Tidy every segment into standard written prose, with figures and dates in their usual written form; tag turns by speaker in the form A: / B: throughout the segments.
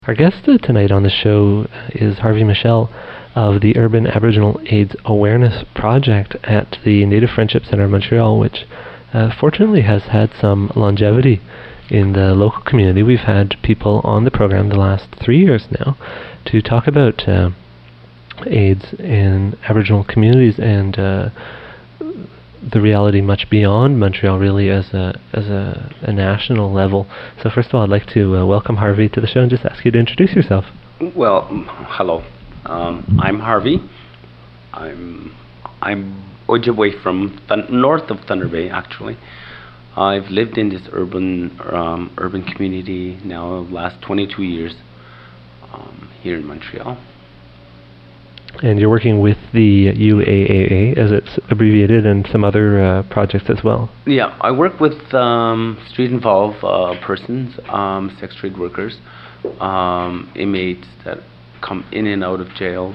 A: Our guest tonight on the show is Harvey Michel of the Urban Aboriginal AIDS Awareness Project at the Native Friendship Centre of Montreal, which fortunately has had some longevity in the local community. We've had people on the program the last 3 years now to talk about AIDS in Aboriginal communities and the reality much beyond Montreal, really, as a national level. So first of all, I'd like to welcome Harvey to the show and just ask you to introduce yourself.
B: Well, hello. I'm Harvey. I'm Ojibwe from north of Thunder Bay, actually. I've lived in this urban community now the last 22 years here in Montreal.
A: And you're working with the UAAA, as it's abbreviated, and some other projects as well.
B: Yeah, I work with street-involved persons, sex trade workers, inmates that come in and out of jails.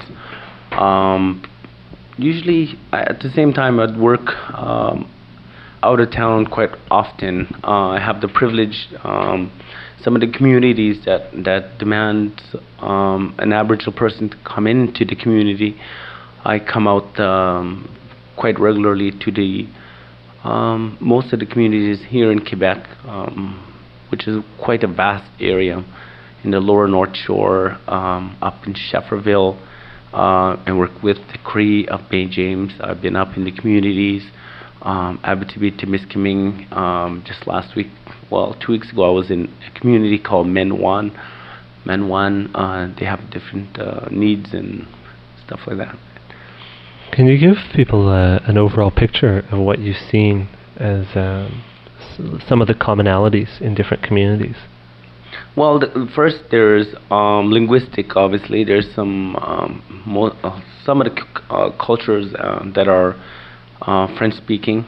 B: Usually, at the same time, I'd work out of town quite often. I have the privilege, some of the communities that demand an Aboriginal person to come into the community, I come out quite regularly to the most of the communities here in Quebec, which is quite a vast area in the lower North Shore, up in Shefferville, and work with the Cree of Bay James. I've been up in the communities, Abitibi, Timiskaming. Just last week, 2 weeks ago, I was in a community called Menwan. Menwan, they have different needs and stuff like that.
A: Can you give people an overall picture of what you've seen as some of the commonalities in different communities?
B: Well, first there's linguistic. Obviously, there's some of the cultures that are French-speaking,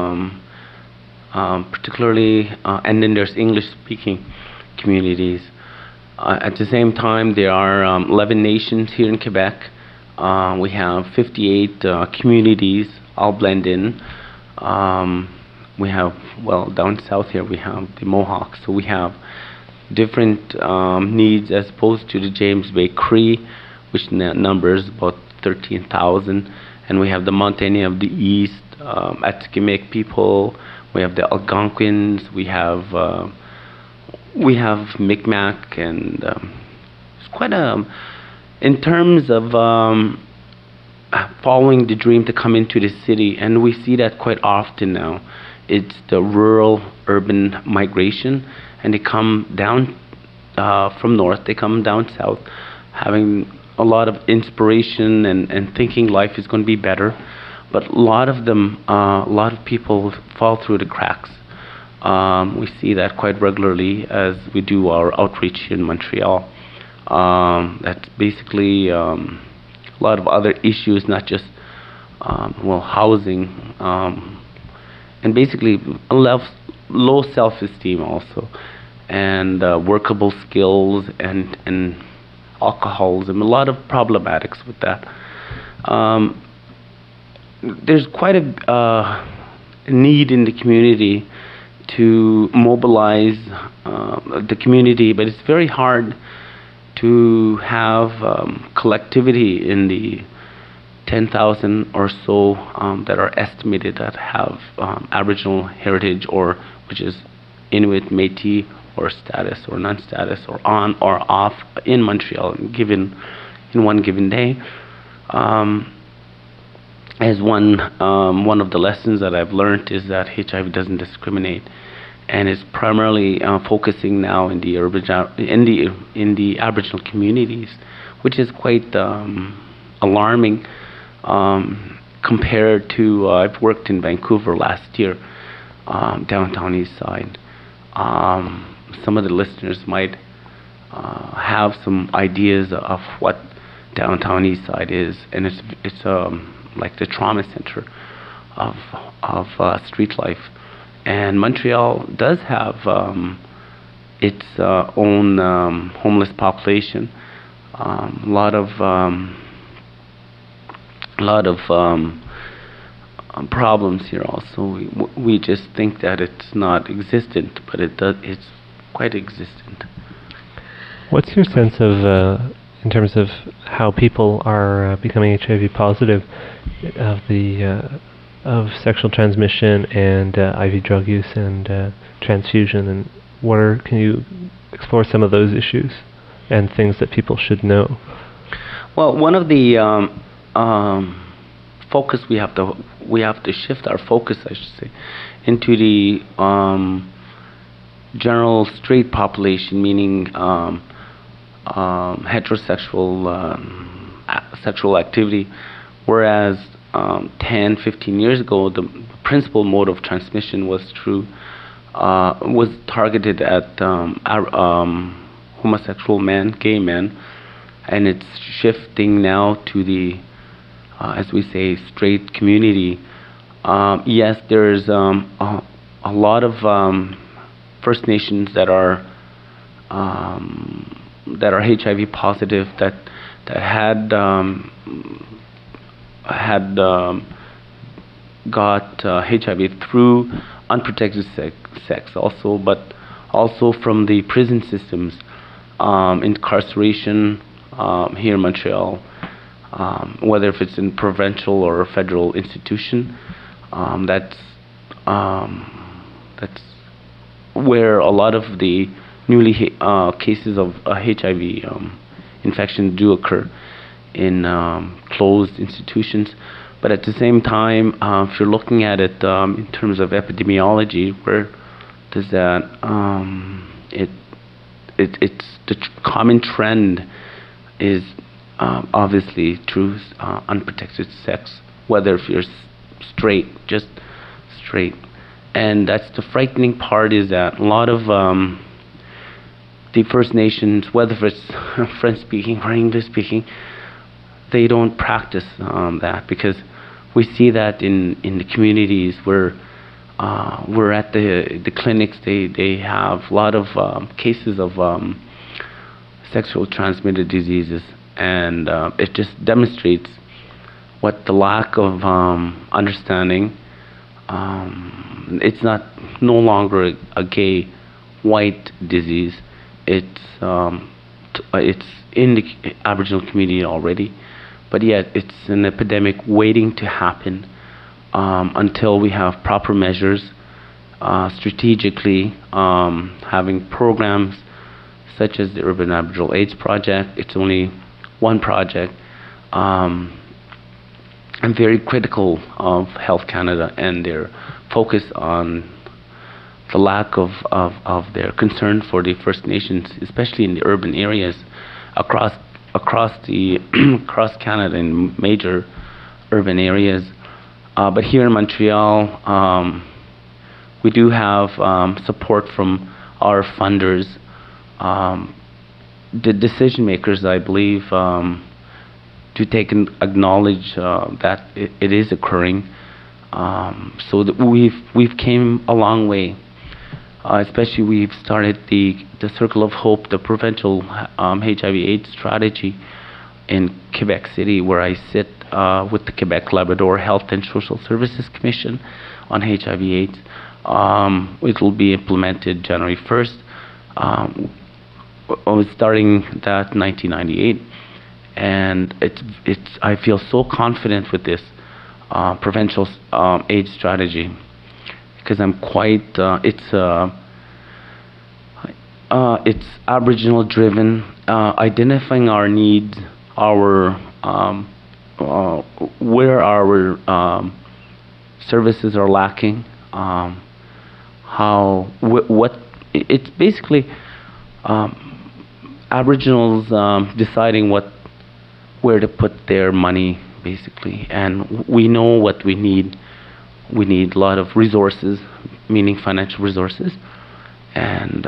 B: particularly, and then there's English-speaking communities. At the same time, there are 11 nations here in Quebec. We have 58 communities all blend in. We have, down south here, we have the Mohawks. So we have different needs as opposed to the James Bay Cree, which numbers about 13,000. And we have the Montaigne of the East, Atikamekw people. We have the Algonquins. We have Micmac, and it's quite in terms of following the dream to come into the city, and we see that quite often now. It's the rural-urban migration, and they come down from north, they come down south, having a lot of inspiration and thinking life is going to be better. But a lot of them, a lot of people fall through the cracks. We see that quite regularly as we do our outreach in Montreal. That's basically a lot of other issues, not just housing, and basically low self-esteem also, and workable skills and alcoholism. A lot of problematics with that. There's quite a need in the community to mobilize the community, but it's very hard to have collectivity in the 10,000 or so that are estimated that have Aboriginal heritage, or which is Inuit, Métis, or status or non-status, or on or off in Montreal, given in one given day. As one of the lessons that I've learned is that HIV doesn't discriminate, and is primarily focusing now in the in the Aboriginal communities, which is quite alarming compared to I've worked in Vancouver last year, downtown East Side. Some of the listeners might have some ideas of what downtown East Side is, and it's like the trauma center of street life. And Montreal does have its own homeless population. A lot of problems here also. We just think that it's not existent, but it does. It's quite existent.
A: What's your sense of, in terms of how people are becoming HIV positive, of the of sexual transmission and IV drug use and transfusion, and can you explore some of those issues and things that people should know?
B: Well, one of the focus we have to shift our focus, I should say, into the general straight population, meaning heterosexual sexual activity, whereas 10, 15 years ago, the principal mode of transmission was targeted at homosexual men, gay men, and it's shifting now to the, as we say, straight community. Yes, there's a lot of First Nations that are HIV positive, that had got HIV through unprotected sex also, but also from the prison systems, incarceration here in Montreal, whether if it's in provincial or federal institution. That's where a lot of the newly cases of HIV infection do occur, in closed institutions. But at the same time, if you're looking at it in terms of epidemiology, where does that it's the common trend is obviously through unprotected sex, whether if you're straight, just straight. And that's the frightening part, is that a lot of the First Nations, whether it's French speaking or English speaking, they don't practice that, because we see that in the communities where we're at the clinics, they have a lot of cases of sexual transmitted diseases, and it just demonstrates what the lack of understanding. It's no longer a gay white disease. It's in the Aboriginal community already, but yet it's an epidemic waiting to happen until we have proper measures, strategically having programs such as the Urban Aboriginal AIDS Project. It's only one project, and very critical of Health Canada and their focus on the lack of their concern for the First Nations, especially in the urban areas across Canada, in major urban areas. But here in Montreal, we do have support from our funders, the decision makers, I believe, to take and acknowledge that it is occurring. So that we've came a long way. Especially we've started the Circle of Hope, the provincial HIV/AIDS strategy in Quebec City, where I sit with the Quebec-Labrador Health and Social Services Commission on HIV/AIDS. It will be implemented January 1st. I was starting that 1998, and I feel so confident with this provincial AIDS strategy, because I'm quite it's Aboriginal driven, identifying our needs, our where our services are lacking, what it's basically Aboriginals deciding where to put their money, basically. And we know what we need. We need a lot of resources, meaning financial resources, and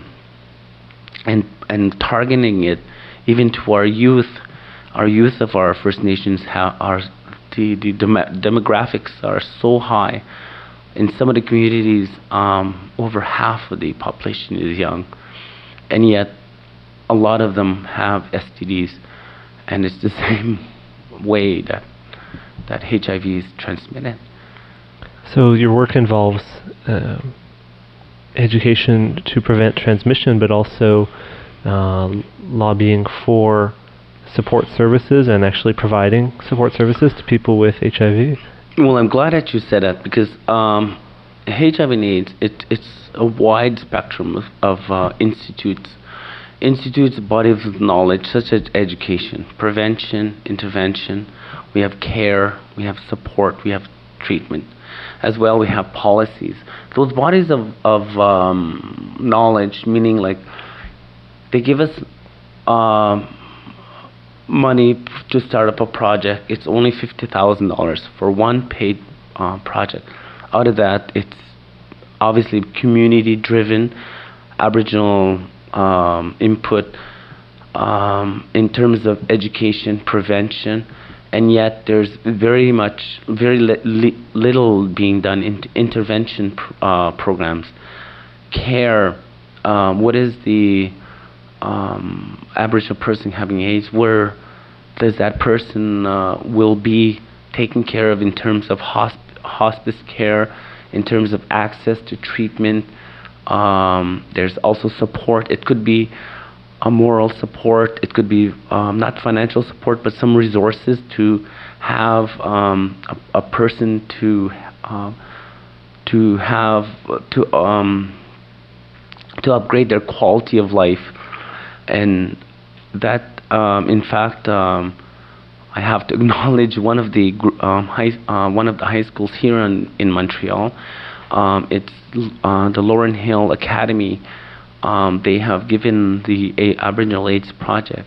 B: targeting it even to our youth. Our youth of our First Nations the demographics are so high. In some of the communities, over half of the population is young, and yet a lot of them have STDs, and it's the same way that HIV is transmitted.
A: So your work involves education to prevent transmission, but also lobbying for support services and actually providing support services to people with HIV?
B: Well, I'm glad that you said that because HIV and AIDS, it's a wide spectrum of institutes, bodies of knowledge such as education, prevention, intervention. We have care, we have support, we have treatment. As well, we have policies. Those bodies of knowledge, meaning like they give us money to start up a project. It's only $50,000 for one paid project. Out of that, it's obviously community-driven, Aboriginal input in terms of education, prevention, and yet there's very little being done in intervention programs. Care, what is the Aboriginal person having AIDS, where does that person will be taken care of in terms of hospice care, in terms of access to treatment. There's also support. It could be a moral support. It could be not financial support, but some resources to have a person to upgrade their quality of life, and that in fact I have to acknowledge one of the high schools here in Montreal. It's the Lauren Hill Academy. They have given the Aboriginal AIDS Project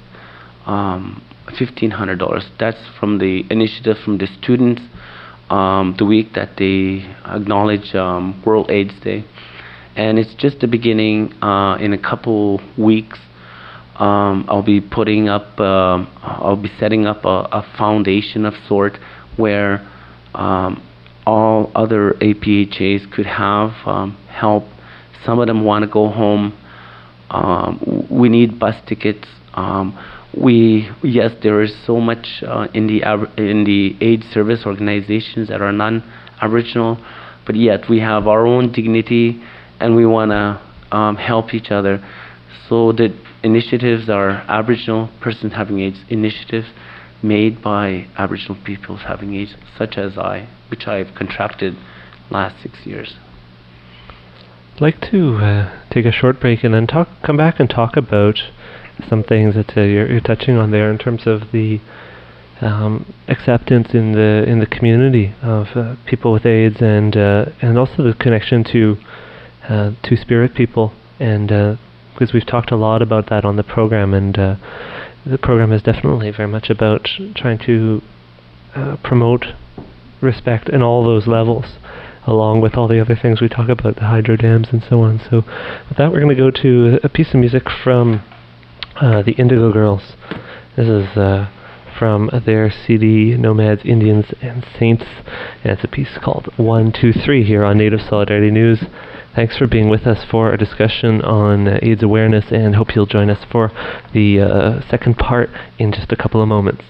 B: $1,500. That's from the initiative from the students. The week that they acknowledge World AIDS Day, and it's just the beginning. In a couple weeks, I'll be setting up a foundation of sort where all other APHAs could have help. Some of them want to go home. We need bus tickets. Yes, there is so much in the AIDS service organizations that are non-Aboriginal, but yet we have our own dignity, and we want to help each other. So the initiatives are Aboriginal persons having AIDS initiatives made by Aboriginal peoples having AIDS, such as which I've contracted last 6 years.
A: I'd like to take a short break and then come back and talk about some things that you're touching on there in terms of the acceptance in the community of people with AIDS, and also the connection to Spirit people, and because we've talked a lot about that on the program, and the program is definitely very much about trying to promote respect in all those levels, along with all the other things we talk about, the hydro dams and so on. So with that, we're going to go to a piece of music from the Indigo Girls. This is from their CD, Nomads, Indians, and Saints, and it's a piece called 1, 2, 3 here on Native Solidarity News. Thanks for being with us for our discussion on AIDS awareness, and hope you'll join us for the second part in just a couple of moments.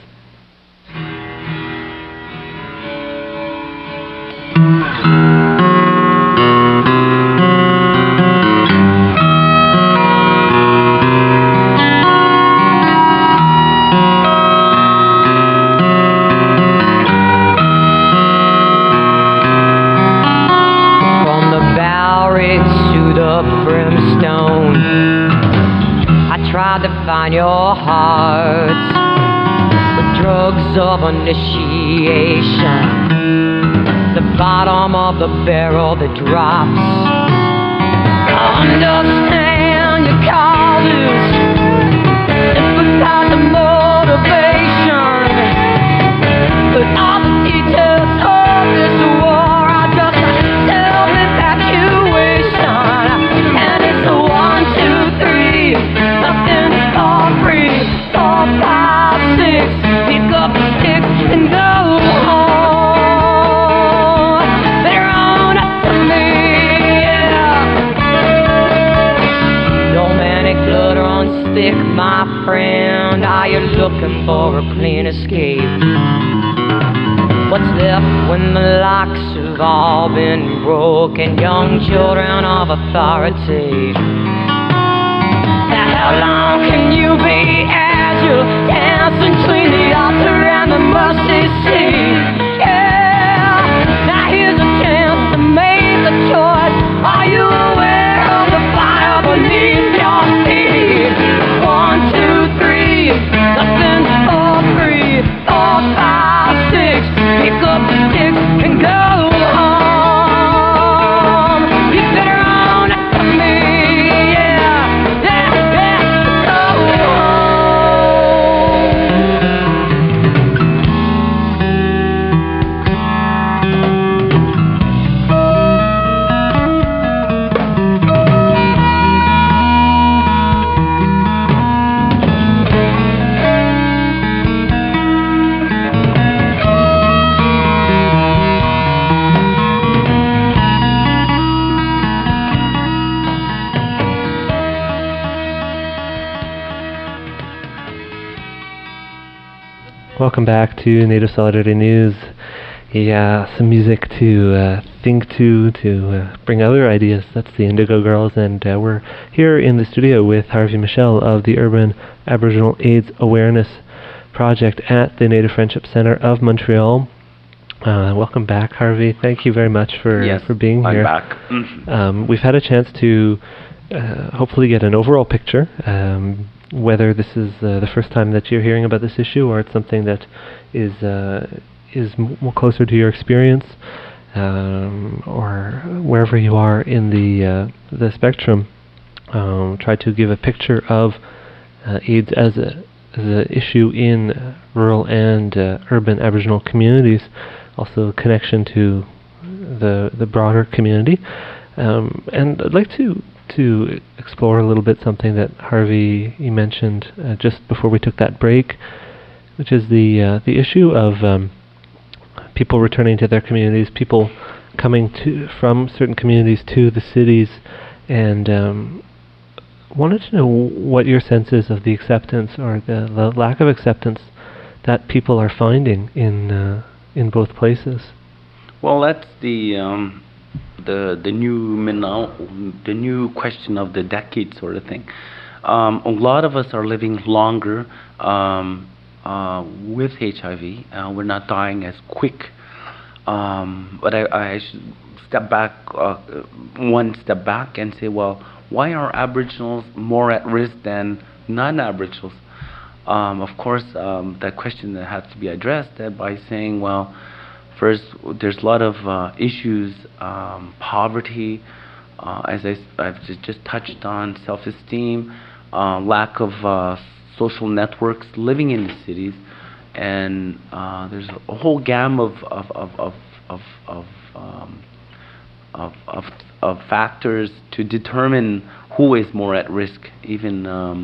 C: Find your hearts with drugs of initiation, the bottom of the barrel that drops. Understand your causes, empathize the motivation, but all the details of this war are just self-evacuation, and it's a 1, 2, 3, nothing. 4, 5, 6, pick up the sticks and go home. Better own up to me, yeah. No manic blood on stick, my friend. Are you looking for a clean escape? What's left when the locks have all been broken? Young children of authority. How long can you be as you dance between the altar and the mercy seat? Yeah, now here's a chance to make a choice. Are you aware of the fire beneath your feet? 1, 2, 3, nothing's for free. 4, 5, 6, pick up the sticks and go home. You better own it for me, yeah, yeah, yeah, go home.
A: Welcome back to Native Solidarity News. Yeah, some music to think to bring other ideas. That's the Indigo Girls, and we're here in the studio with Harvey Michel of the Urban Aboriginal AIDS Awareness Project at the Native Friendship Centre of Montreal. Welcome back, Harvey. Thank you very much for being here.
B: I'm back. Mm-hmm.
A: We've had a chance to hopefully get an overall picture. Whether this is the first time that you're hearing about this issue, or it's something that is more closer to your experience, or wherever you are in the spectrum, try to give a picture of AIDS as a issue in rural and urban Aboriginal communities, also connection to the broader community, and I'd like to explore a little bit something that Harvey, you mentioned just before we took that break, which is the issue of people returning to their communities, people coming from certain communities to the cities, and wanted to know what your sense is of the acceptance or the lack of acceptance that people are finding in both places.
B: Well, that's the new question of the decade sort of thing. A lot of us are living longer with HIV. We're not dying as quick. But I should step back, one step back, and say, well, why are Aboriginals more at risk than non-Aboriginals? Of course, that question that has to be addressed by saying, well, first, there's a lot of issues, poverty, as I've just touched on, self-esteem, lack of social networks, living in the cities, and there's a whole gamut of factors to determine who is more at risk. Even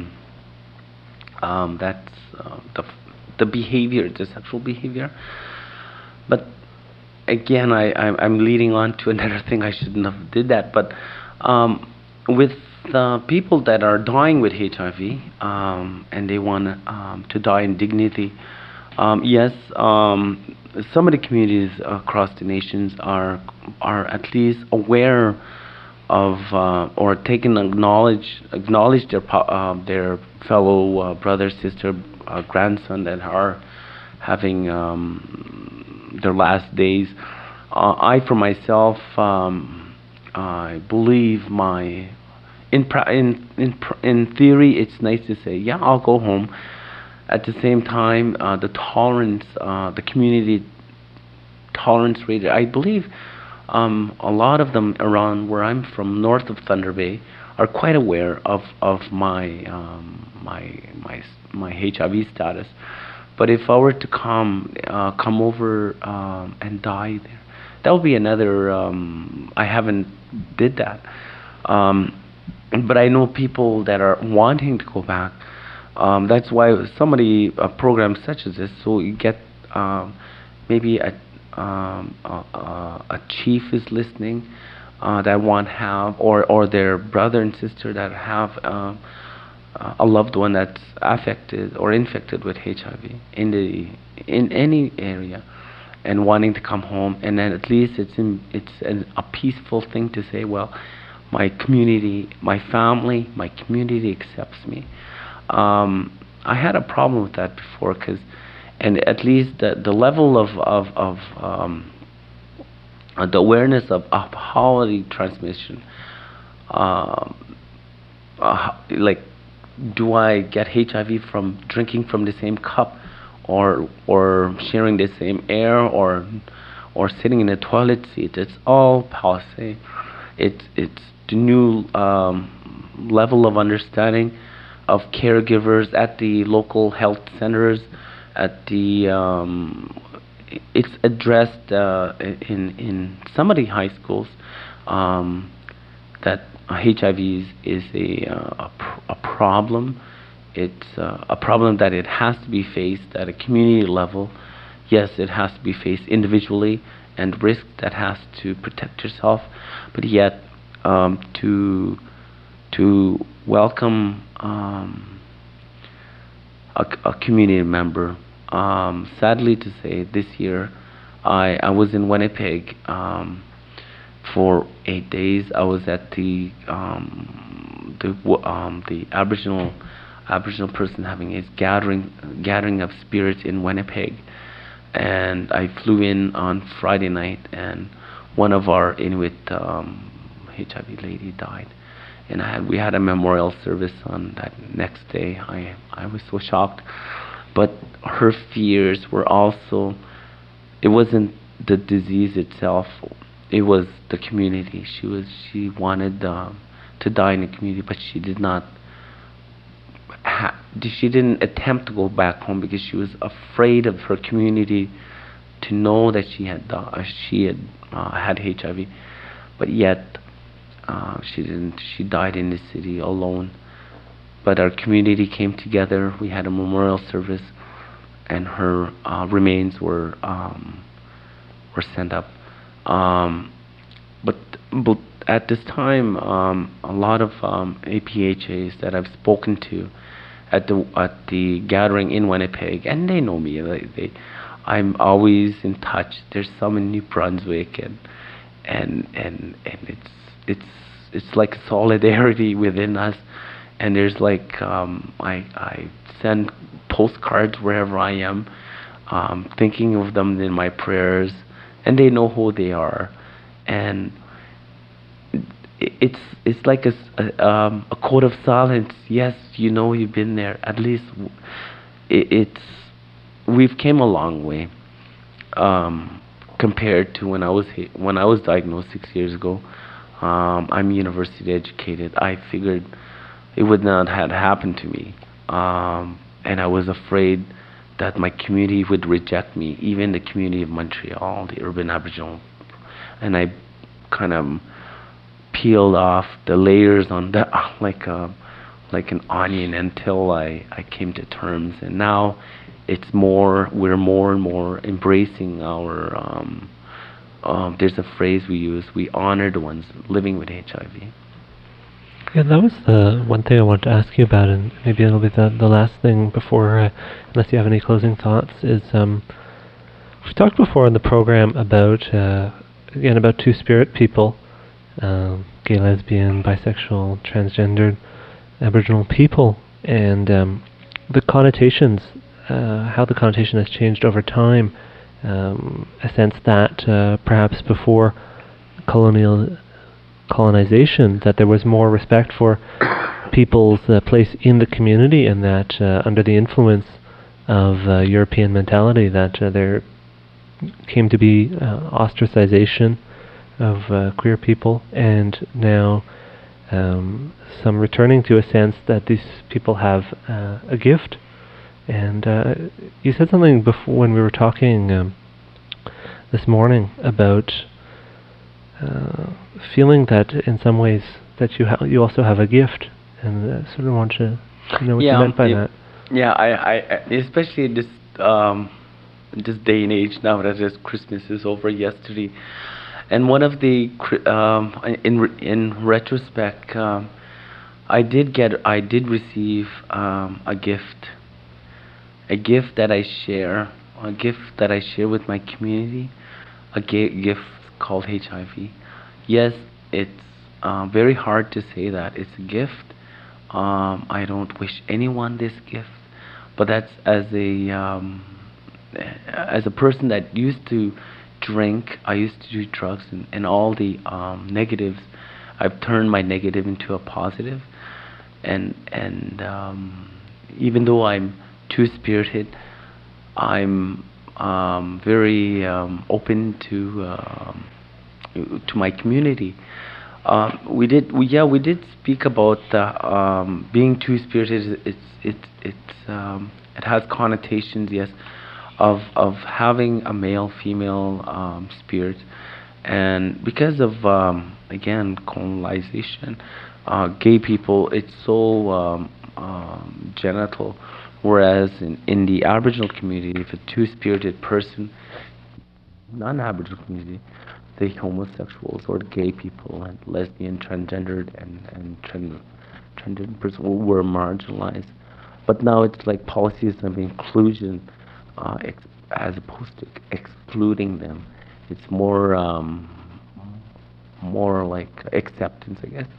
B: that's the behavior, the sexual behavior. But again, I'm leading on to another thing. I shouldn't have did that. But with people that are dying with HIV, and they want to die in dignity, yes, some of the communities across the nations are at least aware of or acknowledge their fellow brother, sister, grandson that are having their last days. I, for myself, I believe in theory, it's nice to say, yeah, I'll go home. At the same time, the tolerance, the community tolerance rate, I believe a lot of them around where I'm from, north of Thunder Bay, are quite aware of my my HIV status. But if I were to come over and die there, that would be another. I haven't did that, but I know people that are wanting to go back. That's why a program such as this, so you get maybe a chief is listening that or their brother and sister that have a loved one that's affected or infected with HIV in any area, and wanting to come home, and then at least it's a peaceful thing to say, well, my community, my family, my community accepts me. I had a problem with that before, and at least the level of the awareness of quality transmission, like, do I get HIV from drinking from the same cup, or sharing the same air, or sitting in a toilet seat? It's all policy. It's the new level of understanding of caregivers at the local health centers, at the it's addressed in some of the high schools, that HIV is a problem. It's a problem that it has to be faced at a community level. Yes, it has to be faced individually, and risk that has to protect yourself, but yet to welcome a community member. Sadly to say, this year I was in Winnipeg for 8 days. I was at the Aboriginal person having his gathering of spirits in Winnipeg, and I flew in on Friday night, and one of our Inuit HIV lady died, and we had a memorial service on that next day. I was so shocked, but her fears were also, it wasn't the disease itself, it was the community. She wanted to die in the community, but she did not. She didn't attempt to go back home because she was afraid of her community to know that she had had HIV, but yet she didn't. She died in the city alone. But our community came together. We had a memorial service, and her remains were sent up. But at this time, a lot of APHAs that I've spoken to at the gathering in Winnipeg, and they know me. I'm always in touch. There's some in New Brunswick, and it's like solidarity within us. And there's like I send postcards wherever I am, thinking of them in my prayers, and they know who they are, and it's like a code of silence. Yes, you know, you've been there. At least we've came a long way compared to when I was diagnosed 6 years ago. I'm university educated. I figured it would not have happened to me, and I was afraid that my community would reject me, even the community of Montreal, the urban Aboriginal, and I kind of peeled off the layers on that like an onion until I came to terms, and now we're more and more embracing our there's a phrase we use: we honor the ones living with HIV.
A: Yeah, that was the one thing I wanted to ask you about, and maybe it'll be the last thing before, unless you have any closing thoughts, is we've talked before in the program about, again, about two-spirit people, gay, lesbian, bisexual, transgendered, Aboriginal people, and the connotations, how the connotation has changed over time, a sense that perhaps before colonization, that there was more respect for people's place in the community, and that under the influence of European mentality, that there came to be ostracization of queer people, and now some returning to a sense that these people have a gift. And you said something before when we were talking this morning about feeling that in some ways that you also have a gift, and sort of want to know what you meant by that.
B: Yeah, I especially this day and age, now that Christmas is over yesterday, and one of the in retrospect, I did receive a gift that I share with my community, a gift called HIV. Yes, it's very hard to say that it's a gift, I don't wish anyone this gift, but that's as a person that used to drink, I used to do drugs, and all the negatives. I've turned my negative into a positive, and even though I'm two-spirited, I'm very open to my community. We did speak about being two-spirited. It has connotations, yes, of having a male-female spirit, and because of again colonization, gay people, it's so genital, whereas in the Aboriginal community, if a two-spirited person, non-Aboriginal community, the homosexuals or gay people and lesbian, transgendered, and transgender person were marginalized. But now it's like policies of inclusion, as opposed to excluding them. It's more like acceptance, I guess.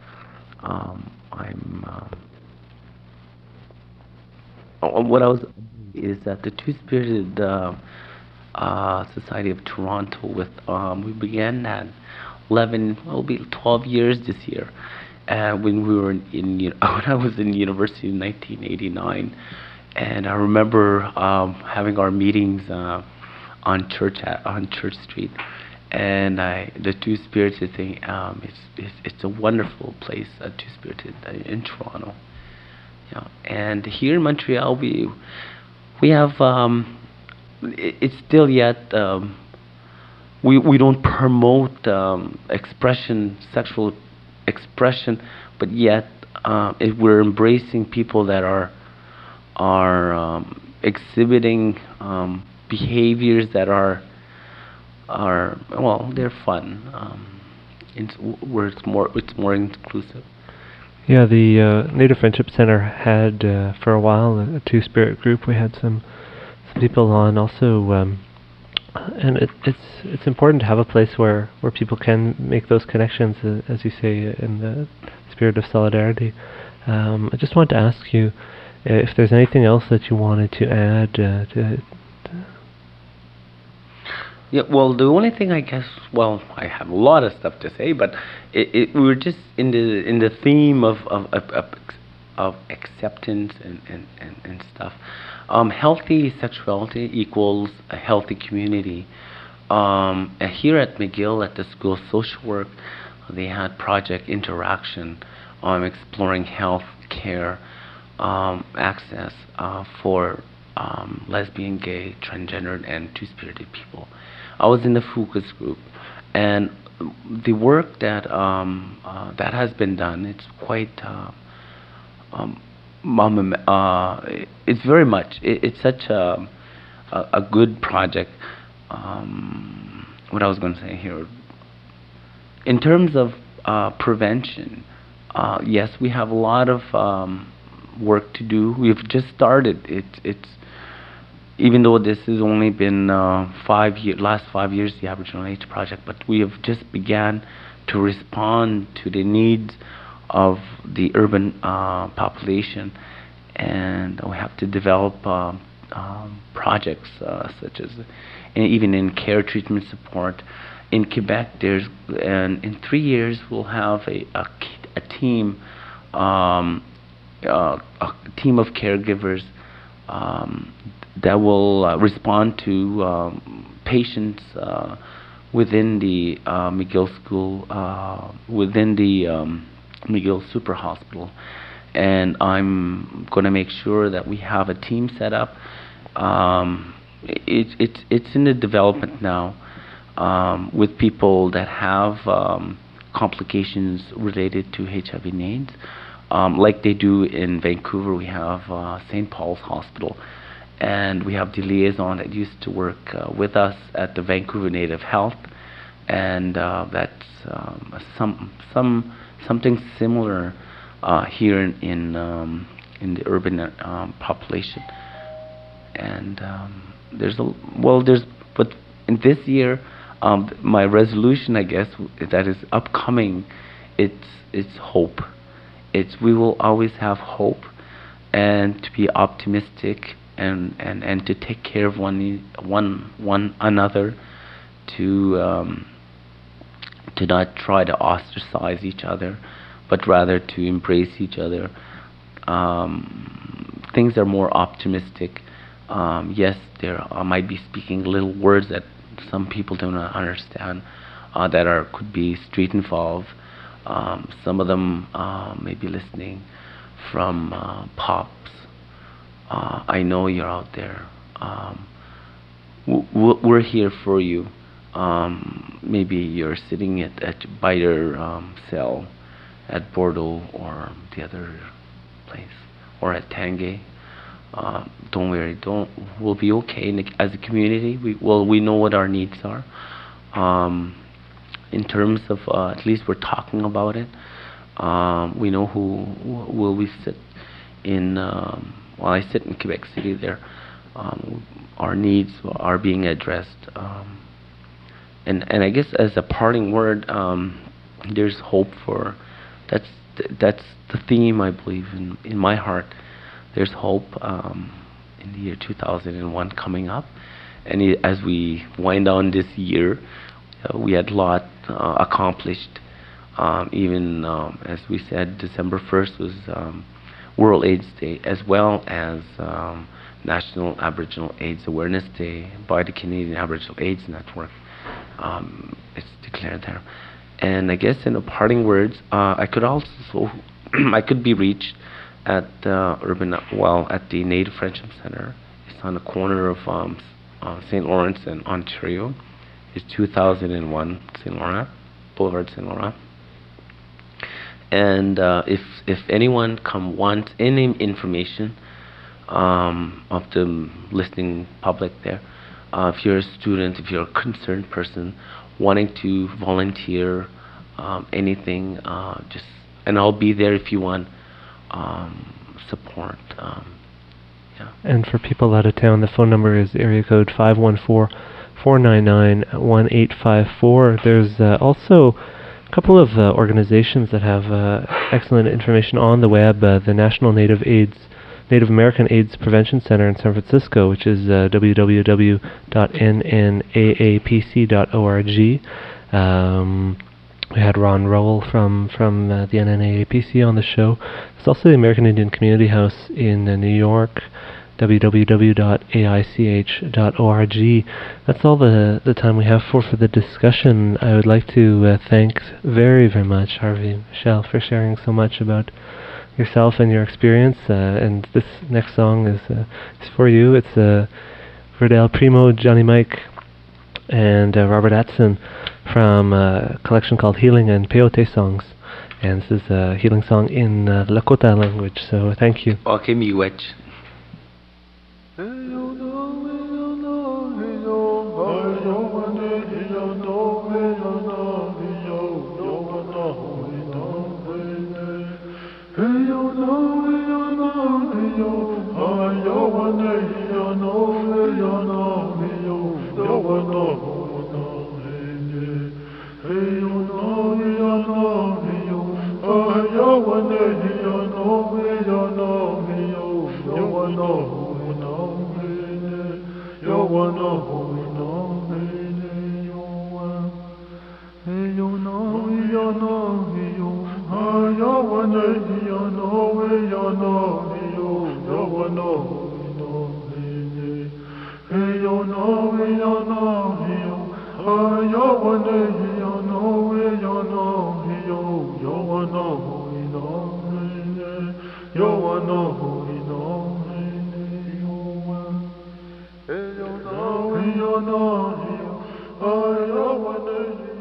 B: What I was is that the Two-Spirited Society of Toronto, with we began at 11, it'll be 12 years this year. When we were when I was in university in 1989, and I remember having our meetings on Church Street, and the Two-Spirited thing. It's a wonderful place, Two-Spirited in Toronto. Yeah, and here in Montreal, we have it's still yet we don't promote sexual expression, but yet we're embracing people that are exhibiting behaviors that are well, they're fun. Where it's more inclusive.
A: Yeah, the Native Friendship Center had for a while a two-spirit group. We had some people on also, and it's important to have a place where people can make those connections, as you say, in the spirit of solidarity. I just wanted to ask you if there's anything else that you wanted to add
B: Yeah, well, the only thing I guess, well, I have a lot of stuff to say, but we were just in the theme of acceptance and stuff. Healthy sexuality equals a healthy community. Here at McGill, at the School of Social Work, they had Project Interaction, exploring health care access for lesbian, gay, transgendered, and two-spirited people. I was in the focus group, and the work that that has been done, it's quite it's very much it's such a good project. What I was going to say here, in terms of prevention, yes, we have a lot of work to do. We've just started. It's even though this has only been last 5 years, the Aboriginal Age Project, but we have just began to respond to the needs of the urban population, and we have to develop projects such as, and even in care treatment support. In Quebec, and in 3 years we'll have a team of caregivers that will respond to patients within the McGill School, within the McGill Super Hospital, and I'm going to make sure that we have a team set up. It's in the development now, with people that have complications related to HIV and AIDS, like they do in Vancouver. We have St. Paul's Hospital, and we have the liaison that used to work with us at the Vancouver Native Health, and that's something similar here in the urban population. And but in this year, my resolution, I guess, that is upcoming, it's hope. we will always have hope, and to be optimistic, and to take care of one another, to not try to ostracize each other, but rather to embrace each other. Things are more optimistic. Yes, there I might be speaking little words that some people do not understand, that could be street involved. Some of them may be listening from Pops. I know you're out there. We're here for you. Maybe you're sitting by your cell at Bordeaux or the other place, or at Tanguay. Don't worry. We'll be okay as a community. We know what our needs are. In terms of at least we're talking about it. We know who will we sit in. While I sit in Quebec City, there, our needs are being addressed. And I guess as a parting word, there's hope for. That's the theme, I believe, in my heart. There's hope in the year 2001 coming up, and as we wind down this year, we had a lot accomplished. Even as we said, December 1st was World AIDS Day, as well as National Aboriginal AIDS Awareness Day by the Canadian Aboriginal AIDS Network. It's declared there. And I guess in the parting words, I could be reached at at the Native Friendship Center. It's on the corner of St. Lawrence and Ontario. It's 2001 St. Laurent, Boulevard St. Laurent. And if anyone wants any information of the listening public there, if you're a student, if you're a concerned person wanting to volunteer, anything, and I'll be there if you want support. Yeah.
A: And for people out of town, the phone number is area code 514-499-1854. There's also a couple of organizations that have excellent information on the web. The National Native American AIDS Prevention Center in San Francisco, which is www.nnaapc.org. We had Ron Rowell from the NNAAPC on the show. There's also the American Indian Community House in New York, www.aich.org. That's all the time we have for the discussion. I would like to thank very, very much Harvey Michel for sharing so much about yourself and your experience. And this next song is for you. It's Verdell Primo, Johnny Mike, and Robert Atson from a collection called Healing and Peyote Songs. And this is a healing song in Lakota language, so thank you.
B: Okay, miigwech.
D: Yo